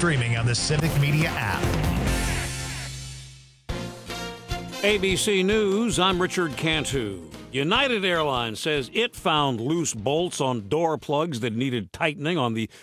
streaming on the Civic Media app. ABC News, I'm Richard Cantu. United Airlines says it found loose bolts on door plugs that needed tightening on the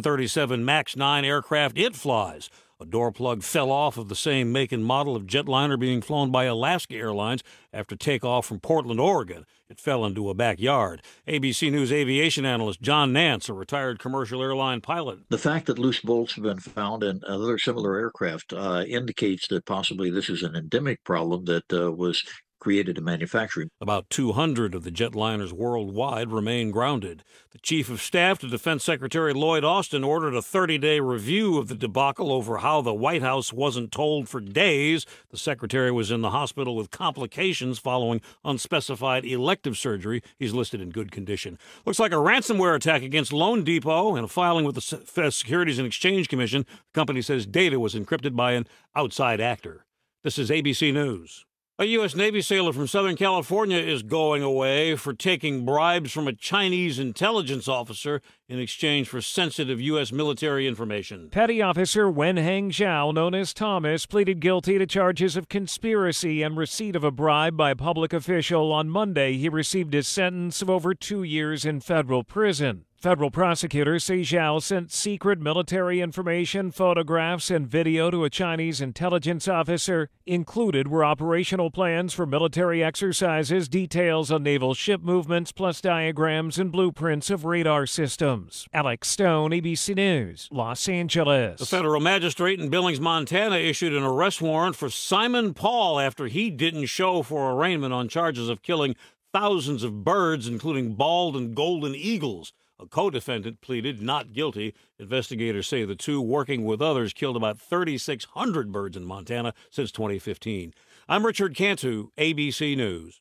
737 MAX 9 aircraft it flies. A door plug fell off of the same make and model of jetliner being flown by Alaska Airlines after takeoff from Portland, Oregon. It fell into a backyard. ABC News aviation analyst John Nance, a retired commercial airline pilot. The fact that loose bolts have been found in other similar aircraft indicates that possibly this is an endemic problem that was created in manufacturing. About 200 of the jetliners worldwide remain grounded. The Chief of Staff to Defense Secretary Lloyd Austin ordered a 30-day review of the debacle over how the White House wasn't told for days. The secretary was in the hospital with complications following unspecified elective surgery. He's listed in good condition. Looks like a ransomware attack against Loan Depot and a filing with the Securities and Exchange Commission. The company says data was encrypted by an outside actor. This is ABC News. A U.S. Navy sailor from Southern California is going away for taking bribes from a Chinese intelligence officer in exchange for sensitive U.S. military information. Petty Officer Wenheng Zhao, known as Thomas, pleaded guilty to charges of conspiracy and receipt of a bribe by a public official. On Monday, he received a sentence of over 2 years in federal prison. Federal prosecutors say Zhao sent secret military information, photographs, and video to a Chinese intelligence officer. Included were operational plans for military exercises, details on naval ship movements, plus diagrams and blueprints of radar systems. Alex Stone, ABC News, Los Angeles. The federal magistrate in Billings, Montana, issued an arrest warrant for Simon Paul after he didn't show for arraignment on charges of killing thousands of birds, including bald and golden eagles. A co-defendant pleaded not guilty. Investigators say the two, working with others, killed about 3,600 birds in Montana since 2015. I'm Richard Cantu, ABC News.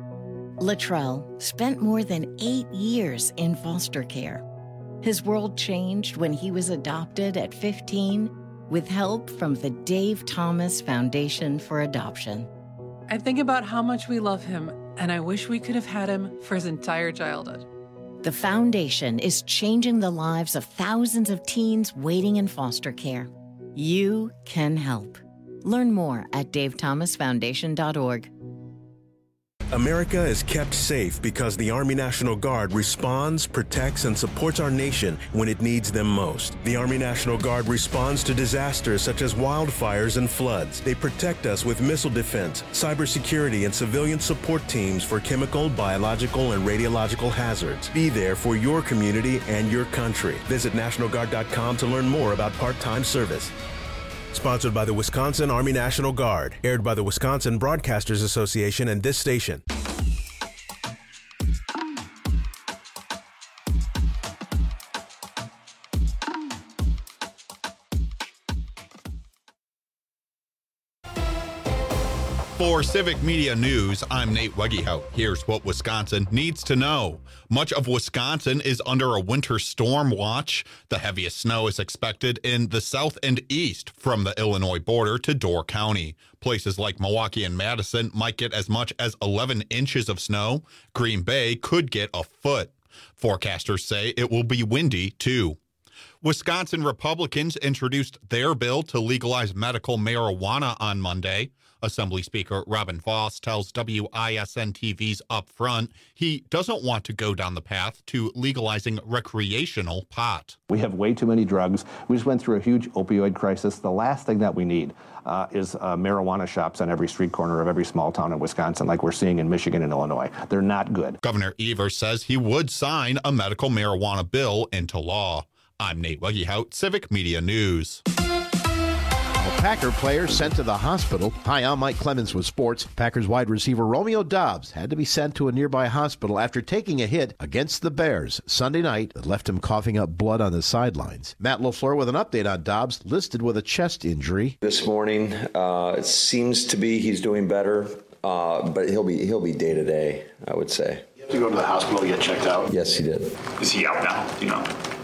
Latrell spent more than 8 years in foster care. His world changed when he was adopted at 15 with help from the Dave Thomas Foundation for Adoption. I think about how much we love him, and I wish we could have had him for his entire childhood. The foundation is changing the lives of thousands of teens waiting in foster care. You can help. Learn more at davethomasfoundation.org. America is kept safe because the Army National Guard responds, protects, and supports our nation when it needs them most. The Army National Guard responds to disasters such as wildfires and floods. They protect us with missile defense, cybersecurity, and civilian support teams for chemical, biological, and radiological hazards. Be there for your community and your country. Visit NationalGuard.com to learn more about part-time service. Sponsored by the Wisconsin Army National Guard. Aired by the Wisconsin Broadcasters Association and this station. For Civic Media News, I'm Nate Wegehout. Here's what Wisconsin needs to know. Much of Wisconsin is under a winter storm watch. The heaviest snow is expected in the south and east from the Illinois border to Door County. Places like Milwaukee and Madison might get as much as 11 inches of snow. Green Bay could get a foot. Forecasters say it will be windy, too. Wisconsin Republicans introduced their bill to legalize medical marijuana on Monday. Assembly Speaker Robin Vos tells WISN-TV's Upfront he doesn't want to go down the path to legalizing recreational pot. We have way too many drugs. We just went through a huge opioid crisis. The last thing that we need is marijuana shops on every street corner of every small town in Wisconsin like we're seeing in Michigan and Illinois. They're not good. Governor Evers says he would sign a medical marijuana bill into law. I'm Nate Wegehout, Civic Media News. Packer player sent to the hospital. Hi, I'm Mike Clemens with sports. Packers wide receiver Romeo Doubs had to be sent to a nearby hospital after taking a hit against the Bears Sunday night that left him coughing up blood on the sidelines. Matt LaFleur with an update on Doubs, listed with a chest injury. This morning, it seems to be he's doing better, but he'll be day to day, I would say. You have to go to the hospital to get checked out? Yes, he did. Is he out now? Do you know?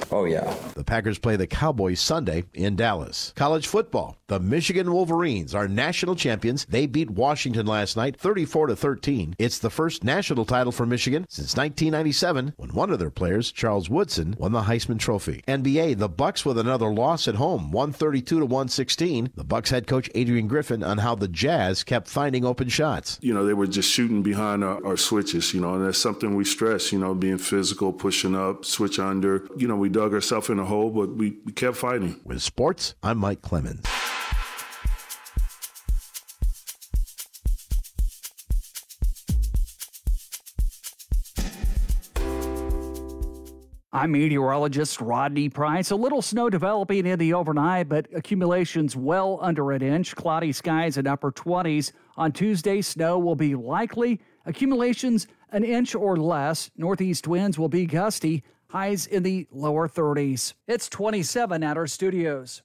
Oh, yeah. The Packers play the Cowboys Sunday in Dallas. College football. The Michigan Wolverines are national champions. They beat Washington last night 34-13. It's the first national title for Michigan since 1997 when one of their players, Charles Woodson, won the Heisman Trophy. NBA, the Bucks with another loss at home, 132-116. The Bucks head coach Adrian Griffin on how the Jazz kept finding open shots. You know, they were just shooting behind our switches, you know, and that's something we stress, you know, being physical, pushing up, switch under. You know, we dug ourselves in a hole, but we kept fighting. With sports, I'm Mike Clemens. I'm meteorologist Rodney Price. A little snow developing in the overnight, but accumulations well under an inch. Cloudy skies in upper 20s. On Tuesday, snow will be likely. Accumulations an inch or less. Northeast winds will be gusty. Highs in the lower 30s. It's 27 at our studios.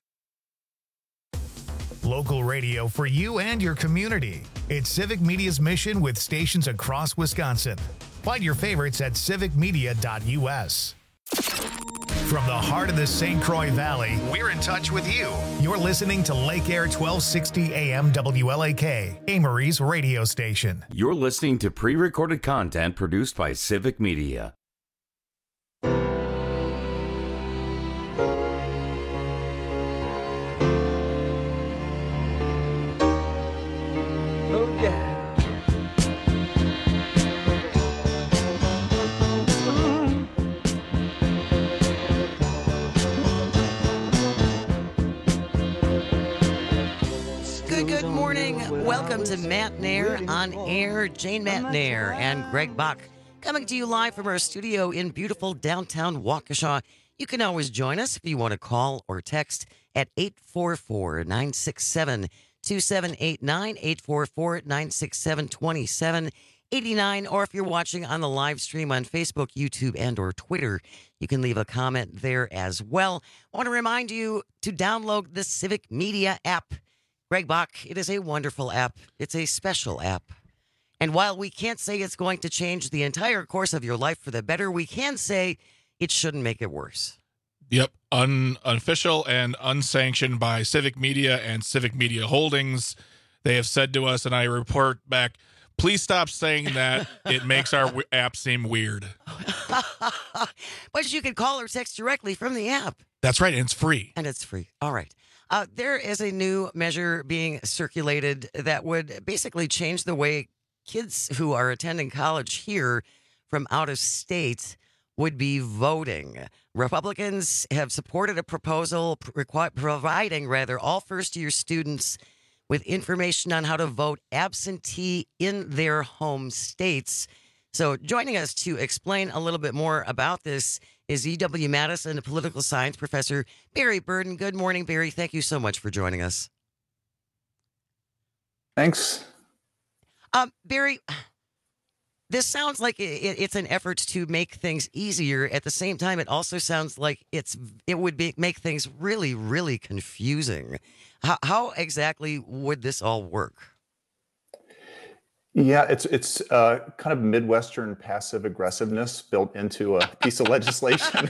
Local radio for you and your community. It's Civic Media's mission with stations across Wisconsin. Find your favorites at civicmedia.us. From the heart of the St. Croix Valley, we're in touch with you. You're listening to Lake Air 1260 AM WLAK, Amory's radio station. You're listening to pre-recorded content produced by Civic Media. Good morning. Welcome to Matt Nair on Air. Jane Matt Nair and Greg Bach coming to you live from our studio in beautiful downtown Waukesha. You can always join us if you want to call or text at 844-967-2789, 844-967-2789, or if you're watching on the live stream on Facebook, YouTube, and or Twitter, you can leave a comment there as well. I want to remind you to download the Civic Media app. Greg Bach, it is a wonderful app. It's a special app. And while we can't say it's going to change the entire course of your life for the better, we can say it shouldn't make it worse. Yep. Unofficial and unsanctioned by Civic Media and Civic Media Holdings. They have said to us, and I report back, please stop saying that. It makes our app seem weird. But you can call or text directly from the app. That's right, and it's free. And it's free. All right. There is a new measure being circulated that would basically change the way kids who are attending college here from out of state would be voting. Republicans have supported a proposal providing all first-year students with information on how to vote absentee in their home states. So joining us to explain a little bit more about this is UW-Madison political science professor Barry Burden. Good morning, Barry. Thank you so much for joining us. Thanks. Barry, this sounds like it's an effort to make things easier. At the same time, it also sounds like it would make things really, really confusing. How exactly would this all work? Yeah, it's kind of Midwestern passive aggressiveness built into a piece of legislation.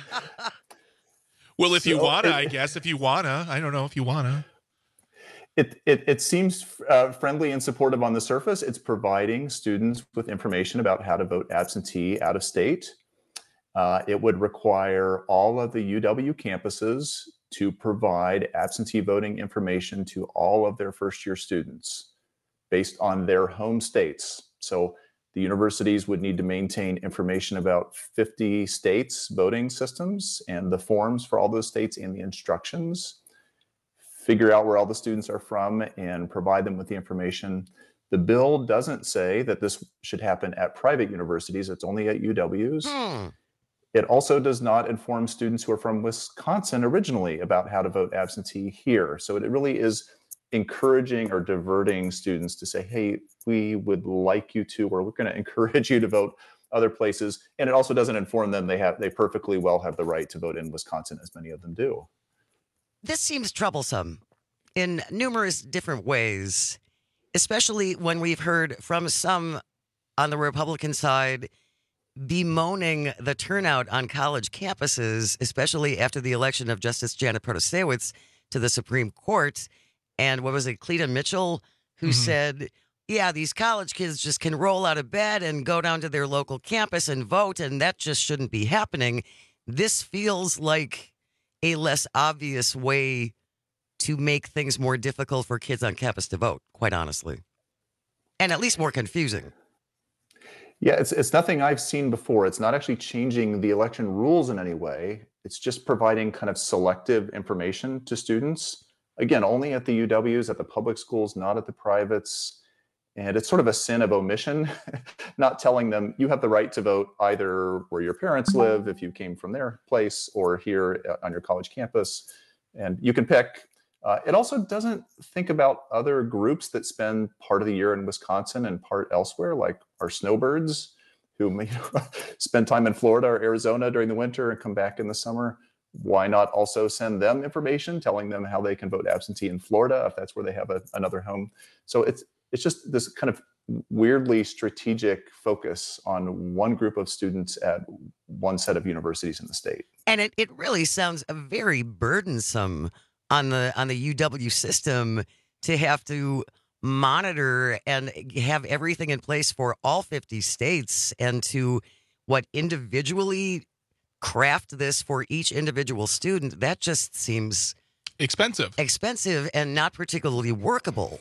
Well, if you wanna, I guess. If you wanna, I don't know if you wanna. It seems friendly and supportive on the surface. It's providing students with information about how to vote absentee out of state. It would require all of the UW campuses to provide absentee voting information to all of their first-year students based on their home states. So the universities would need to maintain information about 50 states' voting systems and the forms for all those states and the instructions, figure out where all the students are from and provide them with the information. The bill doesn't say that this should happen at private universities. It's only at UW's. It also does not inform students who are from Wisconsin originally about how to vote absentee here. So it really is encouraging or diverting students to say, hey, we would like you to, or we're going to encourage you to vote other places. And it also doesn't inform them they perfectly well have the right to vote in Wisconsin, as many of them do. This seems troublesome in numerous different ways, especially when we've heard from some on the Republican side bemoaning the turnout on college campuses, especially after the election of Justice Janet Protasiewicz to the Supreme Court. And what was it, Cleta Mitchell, who said, yeah, these college kids just can roll out of bed and go down to their local campus and vote, and that just shouldn't be happening. This feels like a less obvious way to make things more difficult for kids on campus to vote, quite honestly. And at least more confusing. Yeah, it's nothing I've seen before. It's not actually changing the election rules in any way. It's just providing kind of selective information to students. Again, only at the UWs, at the public schools, not at the privates. And it's sort of a sin of omission, not telling them you have the right to vote either where your parents live, if you came from their place, or here on your college campus. And you can pick. It also doesn't think about other groups that spend part of the year in Wisconsin and part elsewhere, like our snowbirds, who spend time in Florida or Arizona during the winter and come back in the summer. Why not also send them information telling them how they can vote absentee in Florida if that's where they have another home? So it's just this kind of weirdly strategic focus on one group of students at one set of universities in the state. And it really sounds very burdensome on the UW system to have to monitor and have everything in place for all 50 states and to individually craft this for each individual student. That just seems expensive and not particularly workable.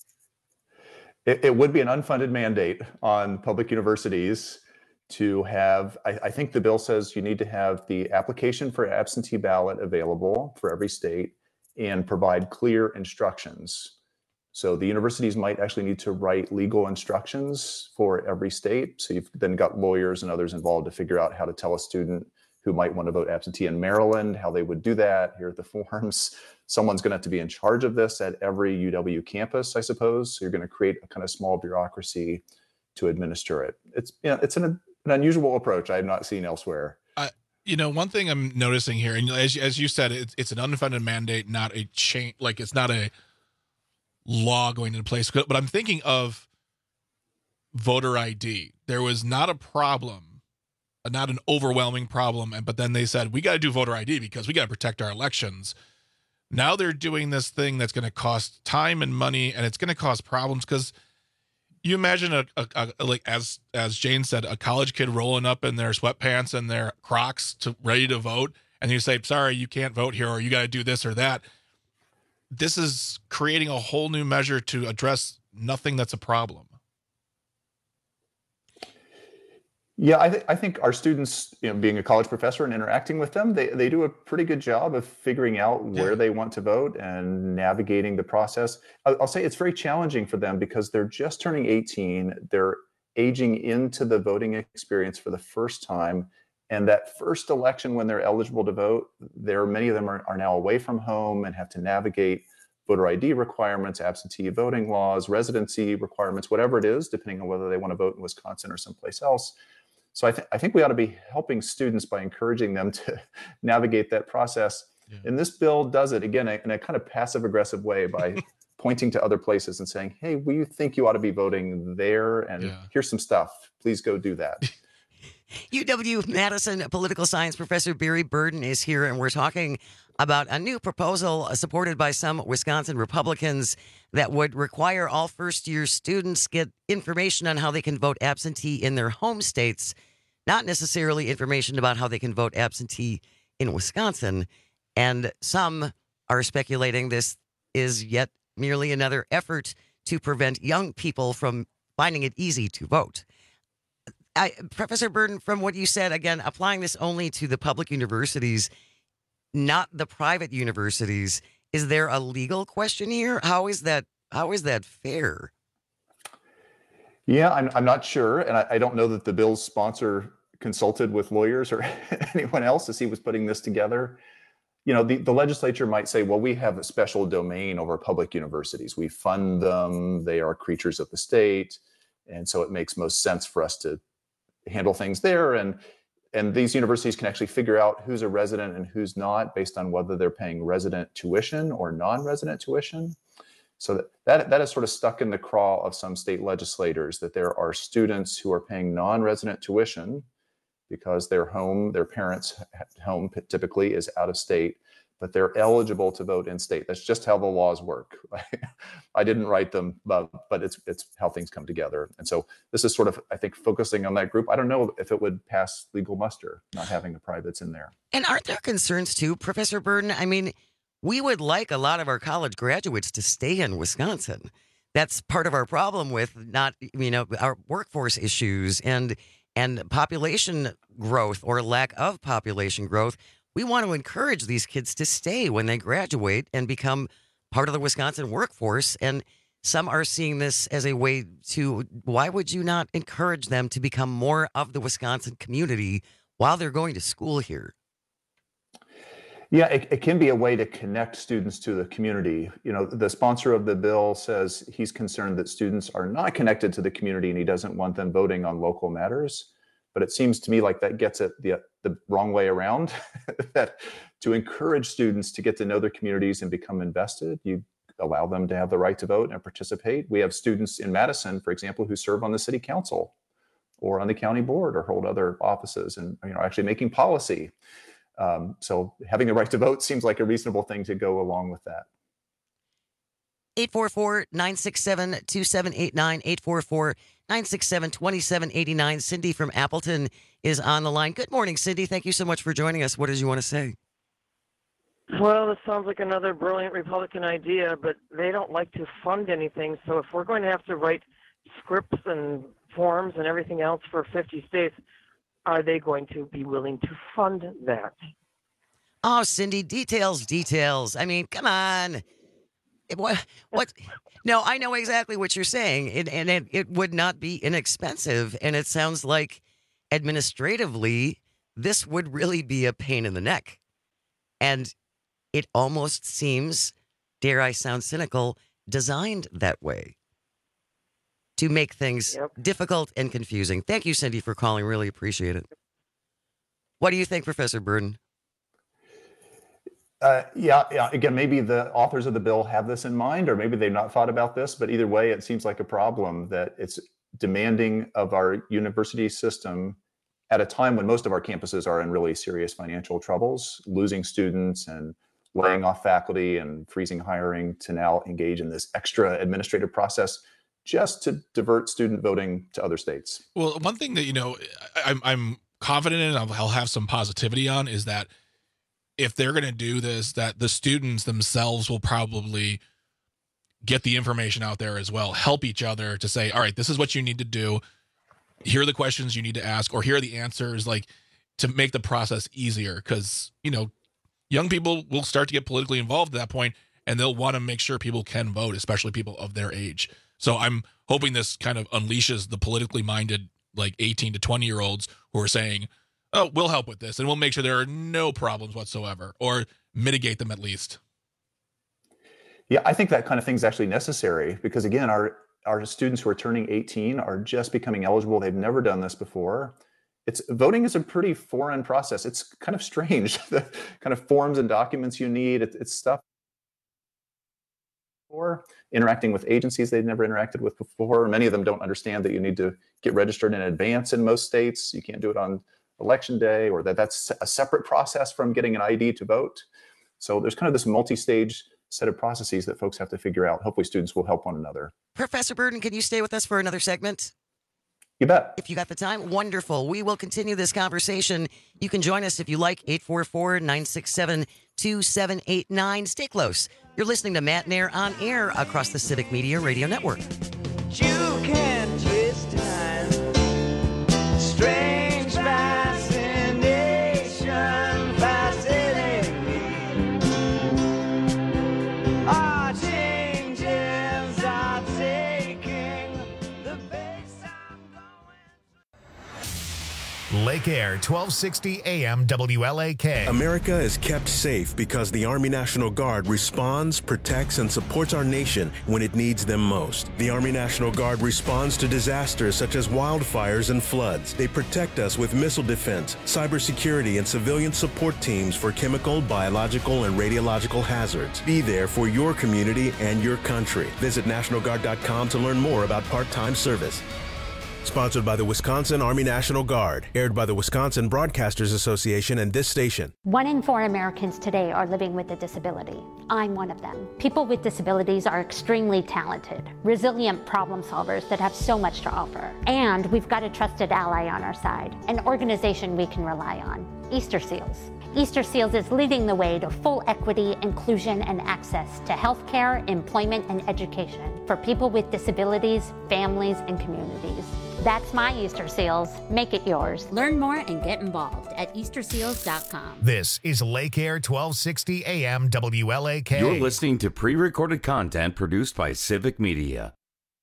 It would be an unfunded mandate on public universities to have, I think the bill says you need to have the application for absentee ballot available for every state and provide clear instructions. So the universities might actually need to write legal instructions for every state. So you've then got lawyers and others involved to figure out how to tell a student who might want to vote absentee in Maryland, how they would do that. Here are the forms. Someone's going to have to be in charge of this at every UW campus, I suppose. So you're going to create a kind of small bureaucracy to administer it. It's an unusual approach I have not seen elsewhere. One thing I'm noticing here, and as you said, it's an unfunded mandate, not a change. Like it's not a law going into place. But I'm thinking of voter ID. There was not a problem, not an overwhelming problem, but then they said we got to do voter ID because we got to protect our elections. Now they're doing this thing that's going to cost time and money, and it's going to cause problems because you imagine like as Jane said, a college kid rolling up in their sweatpants and their Crocs ready to vote, and you say, "Sorry, you can't vote here," or "You got to do this or that." This is creating a whole new measure to address nothing that's a problem. Yeah, I think our students, being a college professor and interacting with them, they do a pretty good job of figuring out where they want to vote and navigating the process. I'll say it's very challenging for them because they're just turning 18. They're aging into the voting experience for the first time. And that first election when they're eligible to vote, many of them are now away from home and have to navigate voter ID requirements, absentee voting laws, residency requirements, whatever it is, depending on whether they want to vote in Wisconsin or someplace else. So I think we ought to be helping students by encouraging them to navigate that process. Yeah. And this bill does it, again, in a kind of passive-aggressive way by pointing to other places and saying, hey, we think you ought to be voting there, and here's some stuff. Please go do that. UW-Madison political science professor Barry Burden is here, and we're talking about a new proposal supported by some Wisconsin Republicans that would require all first-year students get information on how they can vote absentee in their home states, not necessarily information about how they can vote absentee in Wisconsin. And some are speculating this is yet merely another effort to prevent young people from finding it easy to vote. Professor Burden, from what you said, again, applying this only to the public universities, not the private universities, is there a legal question here? How is that fair? Yeah, I'm not sure. And I don't know that the bill's sponsor consulted with lawyers or anyone else as he was putting this together. The legislature might say, well, we have a special domain over public universities. We fund them. They are creatures of the state. And so it makes most sense for us to handle things there. And these universities can actually figure out who's a resident and who's not based on whether they're paying resident tuition or non-resident tuition. So that is sort of stuck in the craw of some state legislators, that there are students who are paying non-resident tuition because their parents' home typically is out of state, but they're eligible to vote in state. That's just how the laws work. I didn't write them, but it's how things come together. And so this is sort of, I think, focusing on that group. I don't know if it would pass legal muster, not having the privates in there. And aren't there concerns too, Professor Burden? I mean, we would like a lot of our college graduates to stay in Wisconsin. That's part of our problem with our workforce issues and population growth or lack of population growth. We want to encourage these kids to stay when they graduate and become part of the Wisconsin workforce. And some are seeing this as a way to, why would you not encourage them to become more of the Wisconsin community while they're going to school here? Yeah, it can be a way to connect students to the community. You know, the sponsor of the bill says he's concerned that students are not connected to the community and he doesn't want them voting on local matters. But it seems to me like that gets it the wrong way around, that to encourage students to get to know their communities and become invested, you allow them to have the right to vote and participate. We have students in Madison, for example, who serve on the city council or on the county board or hold other offices and actually making policy. So having the right to vote seems like a reasonable thing to go along with that. 844-967-2789, 844-967-2789. Cindy from Appleton is on the line. Good morning, Cindy. Thank you so much for joining us. What did you want to say? Well, this sounds like another brilliant Republican idea, but they don't like to fund anything. So if we're going to have to write scripts and forms and everything else for 50 states, are they going to be willing to fund that? Oh, Cindy, details. I mean, come on. What? No, I know exactly what you're saying. It would not be inexpensive. And it sounds like administratively, this would really be a pain in the neck. And it almost seems, dare I sound cynical, designed that way to make things difficult and confusing. Thank you, Cindy, for calling. Really appreciate it. What do you think, Professor Burden? Yeah. Again, maybe the authors of the bill have this in mind, or maybe they've not thought about this, but either way, it seems like a problem that it's demanding of our university system at a time when most of our campuses are in really serious financial troubles, losing students and laying off faculty and freezing hiring, to now engage in this extra administrative process just to divert student voting to other states. Well, one thing that, I'm confident in, I'll have some positivity on, is that if they're going to do this, that the students themselves will probably get the information out there as well, help each other to say, all right, this is what you need to do. Here are the questions you need to ask, or here are the answers, like, to make the process easier. Because, young people will start to get politically involved at that point, and they'll want to make sure people can vote, especially people of their age. So I'm hoping this kind of unleashes the politically minded, like 18 to 20-year-olds who are saying, oh, we'll help with this, and we'll make sure there are no problems whatsoever, or mitigate them at least. Yeah, I think that kind of thing is actually necessary because, again, our students who are turning 18 are just becoming eligible. They've never done this before. Voting is a pretty foreign process. It's kind of strange, the kind of forms and documents you need. It's stuff for interacting with agencies they've never interacted with before. Many of them don't understand that you need to get registered in advance in most states. You can't do it on election day, or that's a separate process from getting an ID to vote. So there's kind of this multi-stage set of processes that folks have to figure out. Hopefully students will help one another. Professor Burden, can you stay with us for another segment? You bet. If you got the time, wonderful. We will continue this conversation. You can join us if you like, 844-967-2789. Stay close. You're listening to Matt Nair on air across the Civic Media Radio Network. You can twist time, strange fascination, fascinating me. Our changes are taking the base I'm going. Lake Air, 1260 AM WLAK. America is kept safe because the Army National Guard responds, protects, and supports our nation when it needs them most. The Army National Guard responds to disasters such as wildfires and floods. They protect us with missile defense, cybersecurity, and civilian support teams for chemical, biological, and radiological hazards. Be there for your community and your country. Visit NationalGuard.com to learn more about part-time service. Sponsored by the Wisconsin Army National Guard. Aired by the Wisconsin Broadcasters Association and this station. 1 in 4 Americans today are living with a disability. I'm one of them. People with disabilities are extremely talented, resilient problem solvers that have so much to offer. And we've got a trusted ally on our side, an organization we can rely on, Easter Seals. Easter Seals is leading the way to full equity, inclusion, and access to healthcare, employment, and education for people with disabilities, families, and communities. That's my Easter Seals. Make it yours. Learn more and get involved at easterseals.com. This is Lake Air 1260 AM WLAK. You're listening to pre-recorded content produced by Civic Media.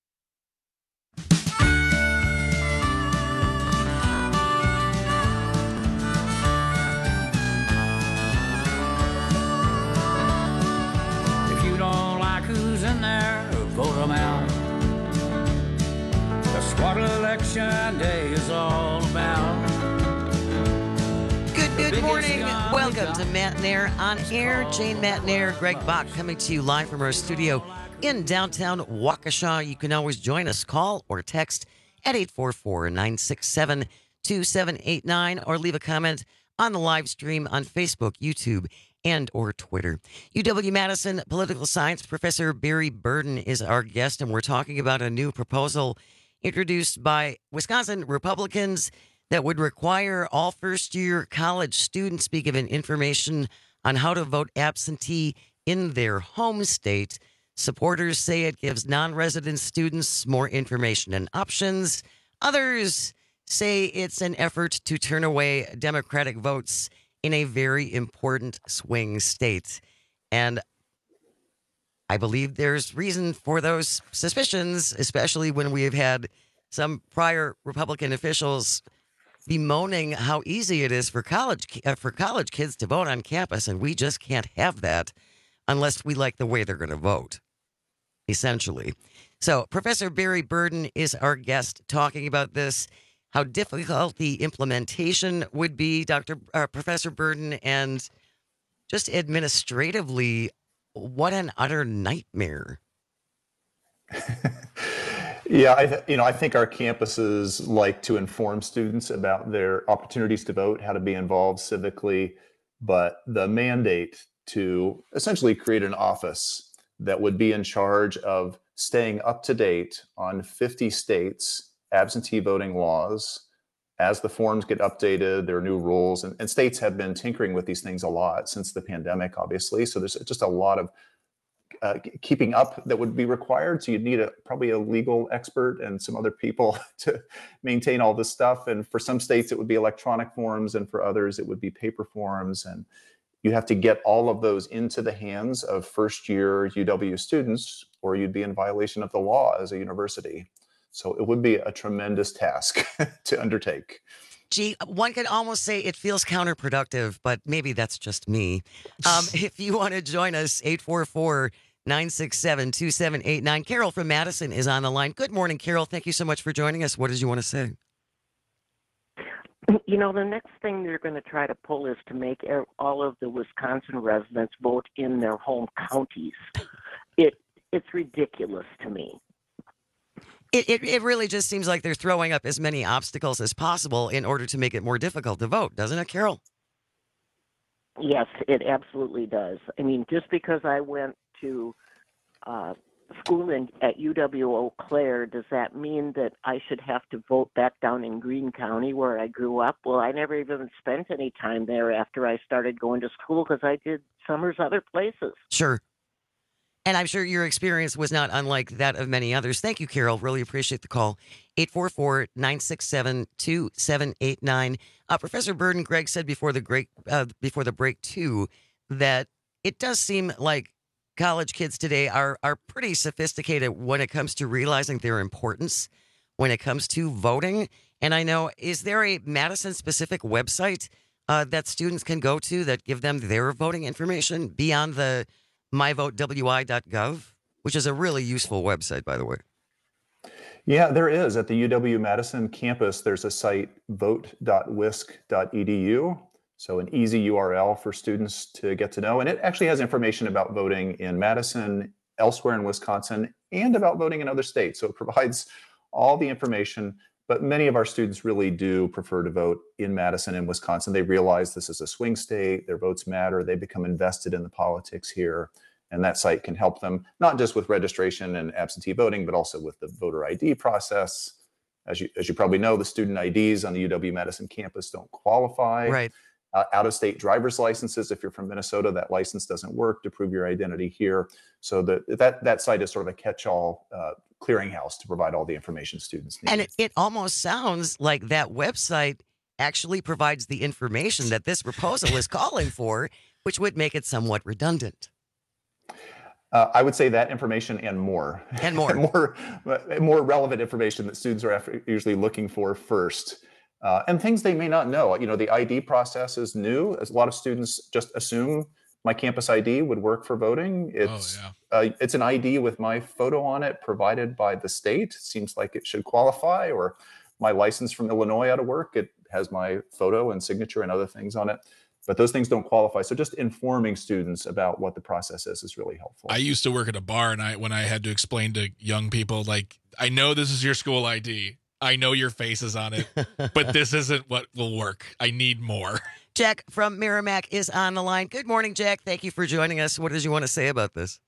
If you don't like who's in there, vote them out. That's what election day is all about. Good morning. Welcome to Matt Nair on Air. Jane Matt Nair, Greg Bach coming to you live from our studio in downtown Waukesha. You can always join us. Call or text at 844-967-2789 or leave a comment on the live stream on Facebook, YouTube, and or Twitter. UW-Madison political science professor Barry Burden is our guest, and we're talking about a new proposal introduced by Wisconsin Republicans that would require all first-year college students be given information on how to vote absentee in their home state. Supporters say it gives non-resident students more information and options. Others say it's an effort to turn away Democratic votes in a very important swing state. And I believe there's reason for those suspicions, especially when we have had some prior Republican officials bemoaning how easy it is for college kids to vote on campus, and we just can't have that unless we like the way they're going to vote, essentially. So Professor Barry Burden is our guest talking about this, how difficult the implementation would be, Professor Burden, and just administratively, what an utter nightmare. Yeah, I think our campuses like to inform students about their opportunities to vote, how to be involved civically, but the mandate to essentially create an office that would be in charge of staying up to date on 50 states' absentee voting laws. As the forms get updated, there are new rules, and states have been tinkering with these things a lot since the pandemic, obviously. So there's just a lot of keeping up that would be required. So you'd need probably a legal expert and some other people to maintain all this stuff. And for some states, it would be electronic forms, and for others, it would be paper forms. And you have to get all of those into the hands of first-year UW students, or you'd be in violation of the law as a university. So it would be a tremendous task to undertake. Gee, one could almost say it feels counterproductive, but maybe that's just me. If you want to join us, 844-967-2789. Carol from Madison is on the line. Good morning, Carol. Thank you so much for joining us. What did you want to say? You know, the next thing they're going to try to pull is to make all of the Wisconsin residents vote in their home counties. It's ridiculous to me. It really just seems like they're throwing up as many obstacles as possible in order to make it more difficult to vote, doesn't it, Carol? Yes, it absolutely does. I mean, just because I went to school at UW Eau Claire, does that mean that I should have to vote back down in Greene County where I grew up? Well, I never even spent any time there after I started going to school because I did summers other places. Sure. And I'm sure your experience was not unlike that of many others. Thank you, Carol. Really appreciate the call. 844-967-2789. Professor Burden, Greg said before the break, too, that it does seem like college kids today are pretty sophisticated when it comes to realizing their importance when it comes to voting. And I know, is there a Madison-specific website that students can go to that give them their voting information beyond the myvotewi.gov, which is a really useful website, by the way? Yeah, there is. At the UW-Madison campus, there's a site, vote.wisc.edu. So an easy URL for students to get to know. And it actually has information about voting in Madison, elsewhere in Wisconsin, and about voting in other states. So it provides all the information But many of our students really do prefer to vote in Madison and Wisconsin. They realize this is a swing state, their votes matter, they become invested in the politics here. And that site can help them, not just with registration and absentee voting, but also with the voter ID process. As you probably know, the student IDs on the UW-Madison campus don't qualify. Right. Out-of-state driver's licenses, if you're from Minnesota, that license doesn't work to prove your identity here. So that site is sort of a catch-all clearinghouse to provide all the information students need. And it almost sounds like that website actually provides the information that this proposal is calling for, which would make it somewhat redundant. I would say that information and more. And more. more relevant information that students are usually looking for first. And things they may not know. The ID process is new. As a lot of students just assume my campus ID would work for voting. It's an ID with my photo on it provided by the state. Seems like it should qualify. Or my license from Illinois ought to work. It has my photo and signature and other things on it. But those things don't qualify. So just informing students about what the process is really helpful. I used to work at a bar, and when I had to explain to young people, like, I know this is your school ID. I know your face is on it, but this isn't what will work. I need more. Jack from Merrimack is on the line. Good morning, Jack. Thank you for joining us. What did you want to say about this?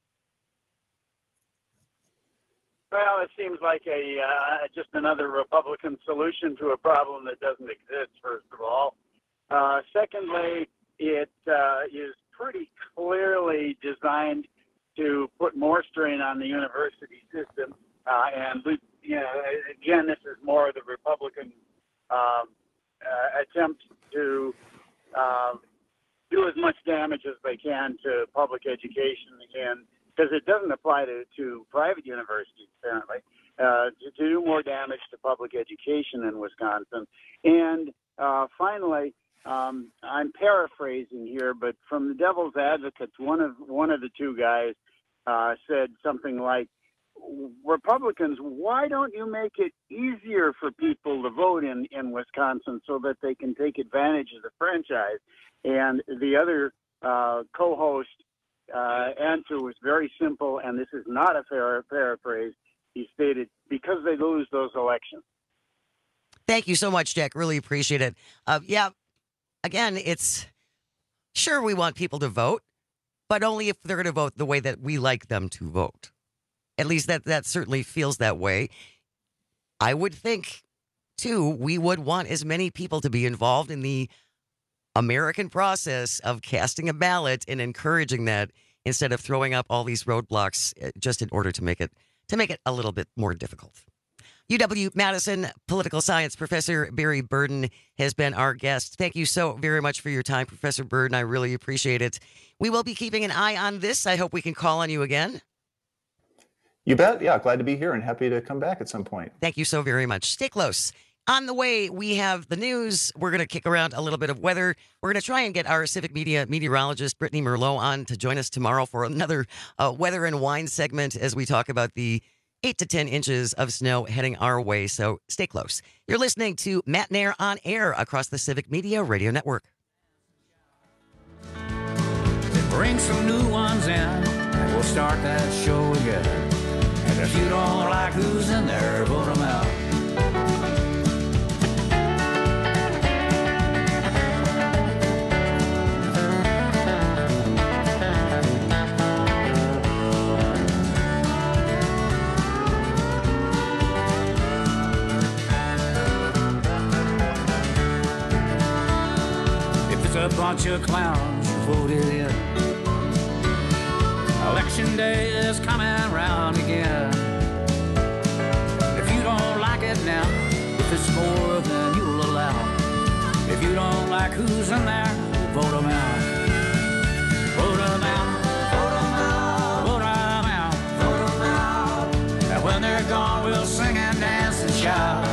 Well, it seems like just another Republican solution to a problem that doesn't exist, first of all. Secondly, it is pretty clearly designed to put more strain on the university system. And again, this is more of the Republican attempt to do as much damage as they can to public education, and because it doesn't apply to private universities, apparently, to do more damage to public education in Wisconsin. And finally, I'm paraphrasing here, but from the Devil's Advocates, one of the two guys said something like, Republicans, why don't you make it easier for people to vote in Wisconsin so that they can take advantage of the franchise? And the other co-host answer was very simple, and this is not a paraphrase. He stated, because they lose those elections. Thank you so much, Jack. Really appreciate it. Again, it's sure we want people to vote, but only if they're going to vote the way that we like them to vote. At least that certainly feels that way. I would think, too, we would want as many people to be involved in the American process of casting a ballot and encouraging that instead of throwing up all these roadblocks just in order to make it a little bit more difficult. UW-Madison political science professor Barry Burden has been our guest. Thank you so very much for your time, Professor Burden. I really appreciate it. We will be keeping an eye on this. I hope we can call on you again. You bet. Yeah, glad to be here and happy to come back at some point. Thank you so very much. Stay close. On the way, we have the news. We're going to kick around a little bit of weather. We're going to try and get our Civic Media meteorologist, Brittany Merlot, on to join us tomorrow for another weather and wine segment as we talk about the 8 to 10 inches of snow heading our way. So stay close. You're listening to Matt Nair on air across the Civic Media Radio Network. Bring some new ones in, and we'll start that show again. And if you don't like who's in there, vote them out. If it's a bunch of clowns you voted in, Election day is coming round again. If you don't like it now, if it's more than you'll allow, if you don't like who's in there, vote them out. Vote them out. Vote them out. Vote them out. Vote them out. And when they're gone, we'll sing and dance and shout.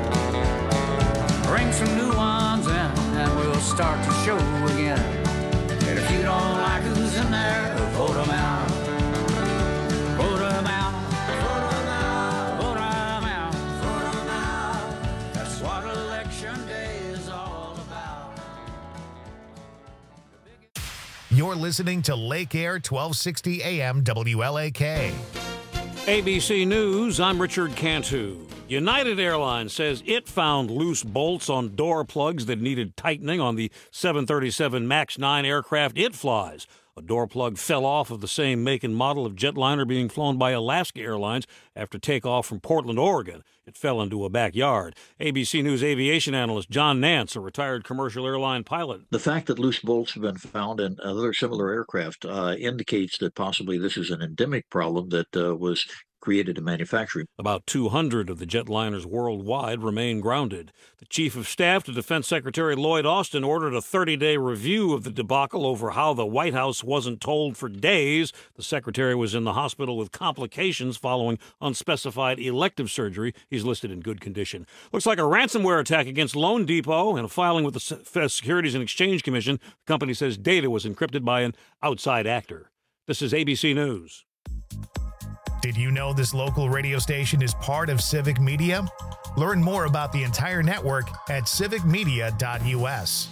Bring some new ones in, and we'll start the show again. And if you don't like who's in there, vote them out. Vote them out. Vote them out. Vote them out. Vote them out. That's what election day is all about. You're listening to Lake Air 1260 AM WLAK. ABC News, I'm Richard Cantu. United Airlines says it found loose bolts on door plugs that needed tightening on the 737 MAX 9 aircraft it flies. A door plug fell off of the same make and model of jetliner being flown by Alaska Airlines after takeoff from Portland, Oregon. It fell into a backyard. ABC News aviation analyst John Nance, a retired commercial airline pilot. The fact that loose bolts have been found in other similar aircraft indicates that possibly this is an endemic problem that was created in manufacturing. About 200 of the jetliners worldwide remain grounded. The Chief of Staff to Defense Secretary Lloyd Austin ordered a 30-day review of the debacle over how the White House wasn't told for days. The secretary was in the hospital with complications following unspecified elective surgery. He's listed in good condition. Looks like a ransomware attack against Loan Depot. In a filing with the Securities and Exchange Commission, the company says data was encrypted by an outside actor. This is ABC News. Did you know this local radio station is part of Civic Media? Learn more about the entire network at civicmedia.us.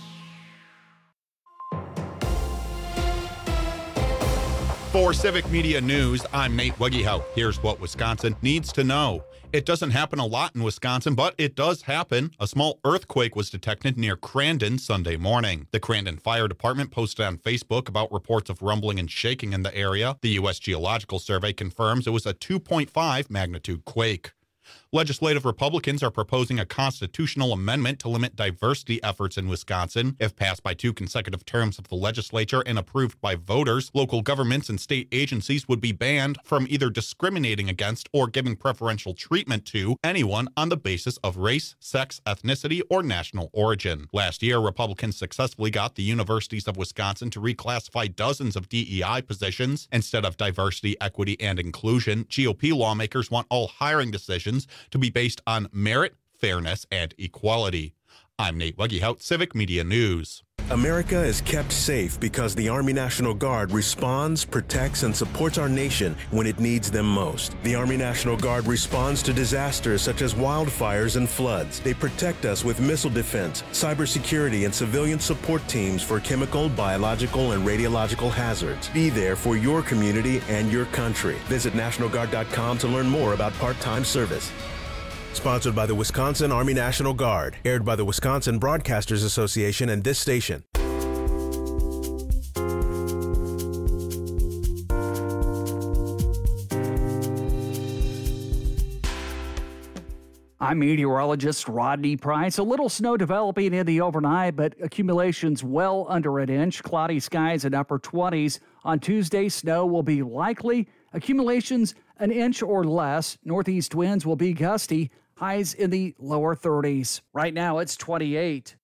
For Civic Media News, I'm Nate Wegehout. Here's what Wisconsin needs to know. It doesn't happen a lot in Wisconsin, but it does happen. A small earthquake was detected near Crandon Sunday morning. The Crandon Fire Department posted on Facebook about reports of rumbling and shaking in the area. The U.S. Geological Survey confirms it was a 2.5 magnitude quake. Legislative Republicans are proposing a constitutional amendment to limit diversity efforts in Wisconsin. If passed by 2 consecutive terms of the legislature and approved by voters, local governments and state agencies would be banned from either discriminating against or giving preferential treatment to anyone on the basis of race, sex, ethnicity, or national origin. Last year, Republicans successfully got the universities of Wisconsin to reclassify dozens of DEI positions. Instead of diversity, equity, and inclusion, GOP lawmakers want all hiring decisions to be based on merit, fairness, and equality. I'm Nate Wegehout, Civic Media News. America is kept safe because the Army National Guard responds, protects, and supports our nation when it needs them most. The Army National Guard responds to disasters such as wildfires and floods. They protect us with missile defense, cybersecurity, and civilian support teams for chemical, biological, and radiological hazards. Be there for your community and your country. Visit NationalGuard.com to learn more about part-time service. Sponsored by the Wisconsin Army National Guard. Aired by the Wisconsin Broadcasters Association and this station. I'm meteorologist Rodney Price. A little snow developing in the overnight, but accumulations well under an inch. Cloudy skies in upper 20s. On Tuesday, snow will be likely. Accumulations an inch or less. Northeast winds will be gusty. Highs in the lower 30s. Right now, it's 28.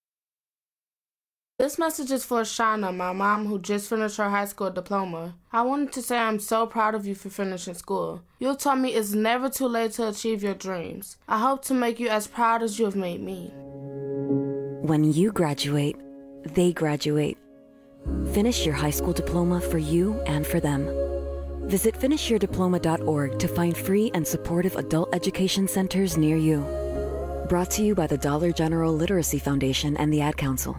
This message is for Shauna, my mom, who just finished her high school diploma. I wanted to say I'm so proud of you for finishing school. You told me it's never too late to achieve your dreams. I hope to make you as proud as you have made me. When you graduate, they graduate. Finish your high school diploma for you and for them. Visit finishyourdiploma.org to find free and supportive adult education centers near you. Brought to you by the Dollar General Literacy Foundation and the Ad Council.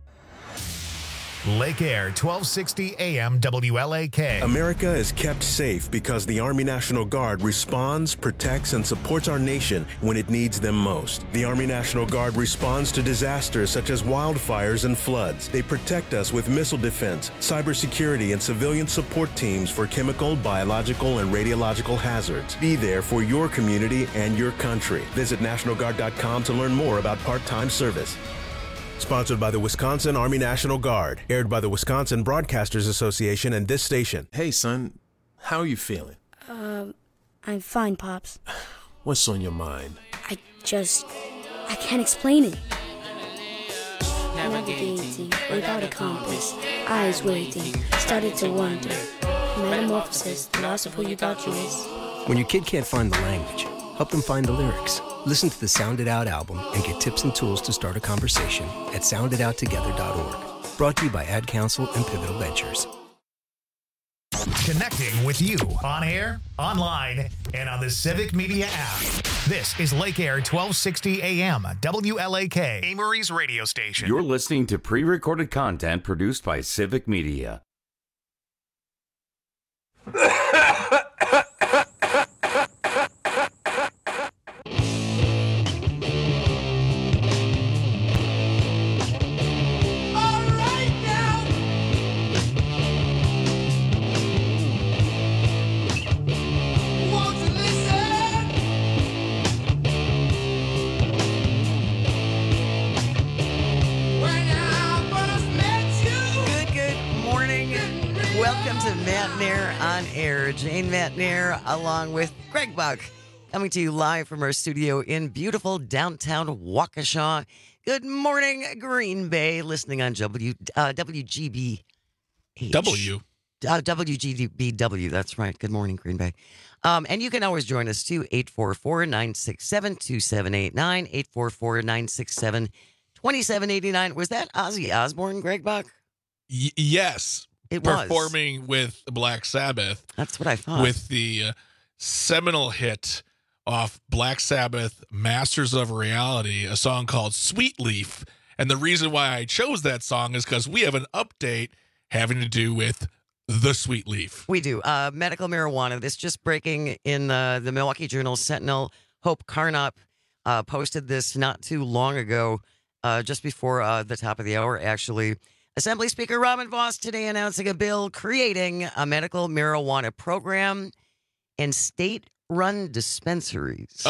Lake Air, 1260 AM WLAK. America is kept safe because the Army National Guard responds, protects, and supports our nation when it needs them most. The Army National Guard responds to disasters such as wildfires and floods. They protect us with missile defense, cybersecurity, and civilian support teams for chemical, biological, and radiological hazards. Be there for your community and your country. Visit NationalGuard.com to learn more about part-time service. Sponsored by the Wisconsin Army National Guard. Aired by the Wisconsin Broadcasters Association and this station. Hey, son. How are you feeling? I'm fine, Pops. What's on your mind? I can't explain it. Navigating without a compass, eyes waiting, started to wonder. Metamorphosis, the loss of who you thought you was. When your kid can't find the language, help them find the lyrics. Listen to the Sound It Out album and get tips and tools to start a conversation at sounditouttogether.org. Brought to you by Ad Council and Pivotal Ventures. Connecting with you on air, online, and on the Civic Media app. This is Lake Air 1260 AM WLAK, Amory's radio station. You're listening to pre-recorded content produced by Civic Media. on air. Jane Matnier along with Greg Buck coming to you live from our studio in beautiful downtown Waukesha. Good morning, Green Bay. Listening on WGBH. WGBW, that's right. Good morning, Green Bay. And you can always join us too, 844-967-2789, 844-967-2789. Was that Ozzy Osbourne, Greg Buck? Yes. It was. Performing with Black Sabbath. That's what I thought. With the seminal hit off Black Sabbath, Masters of Reality, a song called Sweet Leaf. And the reason why I chose that song is because we have an update having to do with the Sweet Leaf. We do. Medical marijuana. This just breaking in the Milwaukee Journal Sentinel. Hope Carnop posted this not too long ago, just before the top of the hour, actually. Assembly Speaker Robin Vos today announcing a bill creating a medical marijuana program and state-run dispensaries.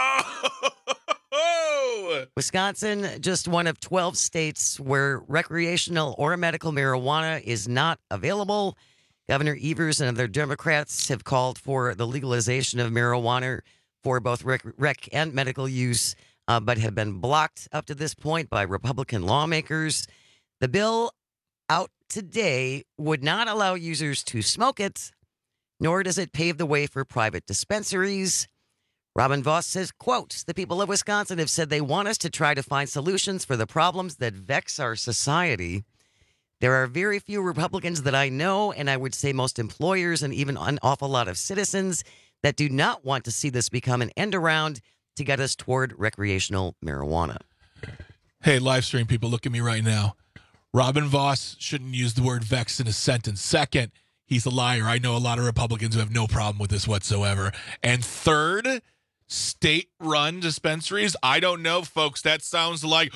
Oh! Wisconsin, just one of 12 states where recreational or medical marijuana is not available. Governor Evers and other Democrats have called for the legalization of marijuana for both rec and medical use, but have been blocked up to this point by Republican lawmakers. The bill out today would not allow users to smoke it, nor does it pave the way for private dispensaries. Robin Vos says, quote, the people of Wisconsin have said they want us to try to find solutions for the problems that vex our society. There are very few Republicans that I know, and I would say most employers and even an awful lot of citizens that do not want to see this become an end around to get us toward recreational marijuana. Hey, live stream people, look at me right now. Robin Vos shouldn't use the word vex in a sentence. Second, he's a liar. I know a lot of Republicans who have no problem with this whatsoever. And third, state-run dispensaries. I don't know, folks. That sounds like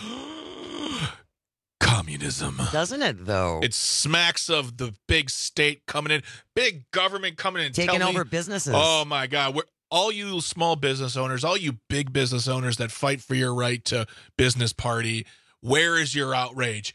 communism. Doesn't it, though? It smacks of the big state coming in, big government coming in. Taking over businesses. Oh, my God. All you small business owners, all you big business owners that fight for your right to business party, where is your outrage?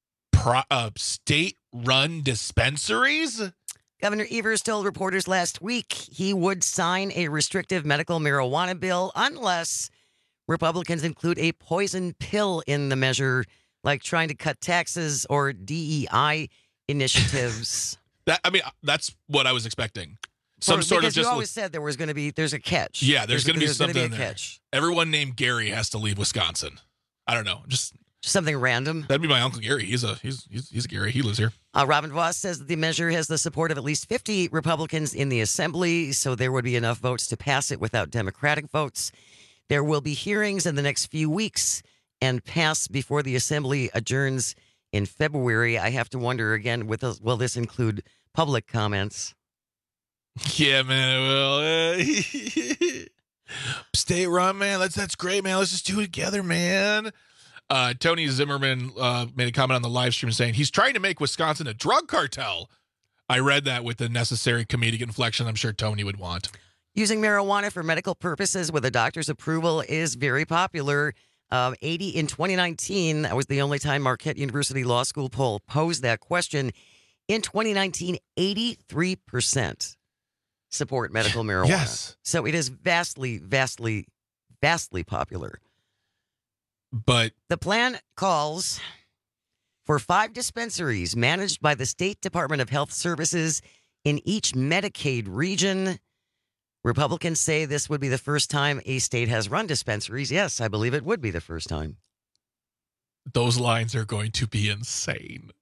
State-run dispensaries? Governor Evers told reporters last week he would sign a restrictive medical marijuana bill unless Republicans include a poison pill in the measure, like trying to cut taxes or DEI initiatives. That's what I was expecting. Because you always said there's a catch. Yeah, there's going to be something a catch. Everyone named Gary has to leave Wisconsin. I don't know, just something random. That'd be my Uncle Gary. He's a Gary. He lives here. Robin Vos says that the measure has the support of at least 50 Republicans in the Assembly, so there would be enough votes to pass it without Democratic votes. There will be hearings in the next few weeks and pass before the Assembly adjourns in February. I have to wonder again, will this include public comments? Yeah, man, it will. State run, man. That's great, man. Let's just do it together, man. Tony Zimmerman made a comment on the live stream saying he's trying to make Wisconsin a drug cartel. I read that with the necessary comedic inflection I'm sure Tony would want. Using marijuana for medical purposes with a doctor's approval is very popular. 80 in 2019, that was the only time Marquette University Law School poll posed that question. In 2019, 83% support medical marijuana. Yes. So it is vastly, vastly, vastly popular. But the plan calls for 5 dispensaries managed by the State Department of Health Services in each Medicaid region. Republicans say this would be the first time a state has run dispensaries. Yes, I believe it would be the first time. Those lines are going to be insane.